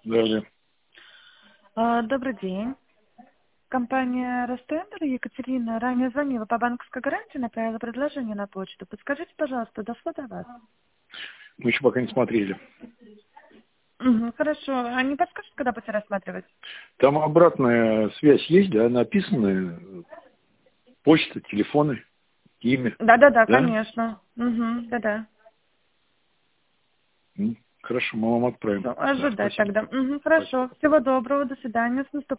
Да. Добрый день. Компания Ростендер, Екатерина, ранее звонила по банковской гарантии, направила предложение на почту. Подскажите, пожалуйста, дошло до вас? Мы еще пока не смотрели. Хорошо. А не подскажете, когда будете рассматривать? Там обратная связь есть, да, написанная? Почта, телефоны, имя. Да, Да? конечно. Да. Хорошо, мы вам отправим. Всё, Да, ожидать спасибо. тогда. Спасибо. Хорошо. Всего доброго. До свидания. С наступлением.